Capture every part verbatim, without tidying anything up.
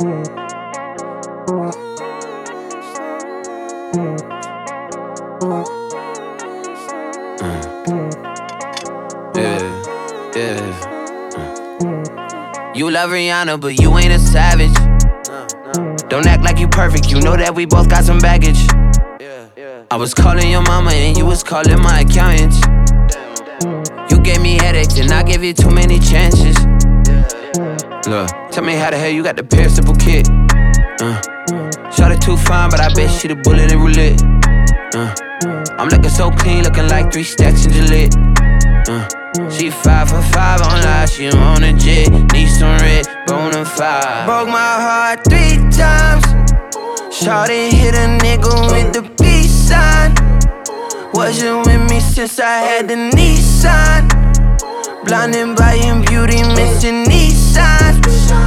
Yeah, yeah. You love Rihanna, but you ain't a savage. Don't act like you perfect, you know that we both got some baggage. I was calling your mama and you was calling my accountant. You gave me headaches and I gave you too many chances. Look, tell me how the hell you got the perishable kid. uh, Shawty too fine, but I bet she the bullet in roulette. uh, I'm looking so clean, looking like three stacks in Gillette. uh, She five for five on live, she on a jet. Need some red, bona fide. Broke my heart three times. Shawty hit a nigga with the peace sign. Wasn't with me since I had the Nissan. Blinded by your beauty, missing these signs.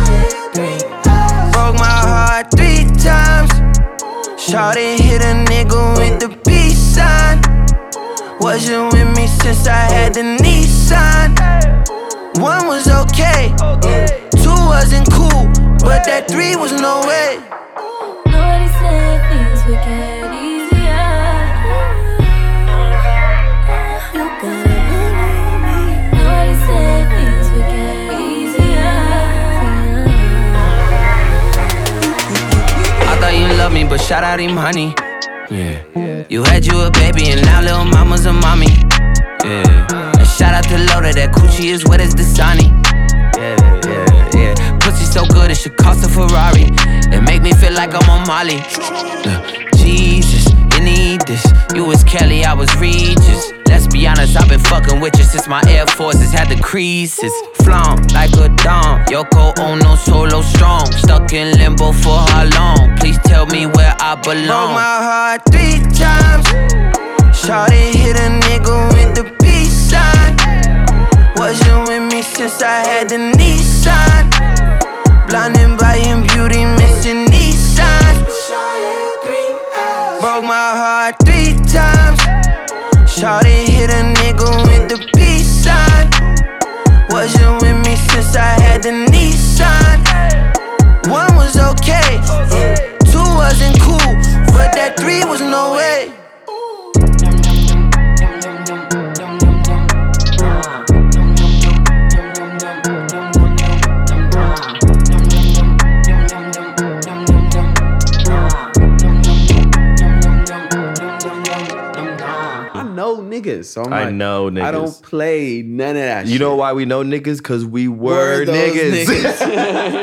Broke my heart three times. Shawty hit a nigga with the peace sign. Wasn't with me since I had the Nissan. One was okay, two wasn't cool, but that three was no way. Nobody said things would get easier. You gotta believe me. Nobody said things would get easier. I thought you loved me, but shout out him, honey. Yeah. You had you a baby and now little mama's a mommy. Yeah. And shout out to Loda, that coochie is wet as Dasani. Yeah, yeah, yeah. Pussy so good it should cost a Ferrari. It make me feel like I'm on Molly. Uh, Jesus, you need this. You was Kelly, I was Regis. Let's be honest, I've been fucking with you since my Air Forces had the creases. Flown like a dawn. Yoko Ono solo strong. Stuck in limbo for how long? Please tell me where I belong. Broke my heart three times. Shawty hit a nigga with the peace sign. Wasn't with me since I had the Nissan. Blinded by your beauty, missing these signs. Broke my heart three times. Shawty hit a nigga with the peace sign. Wasn't with me since I had the Nissan. One was okay, two wasn't cool, but that three was no way. Niggas, so I'm I like, know niggas. I don't play none of that you shit. know why we know niggas? Cause we were, Were those niggas. niggas.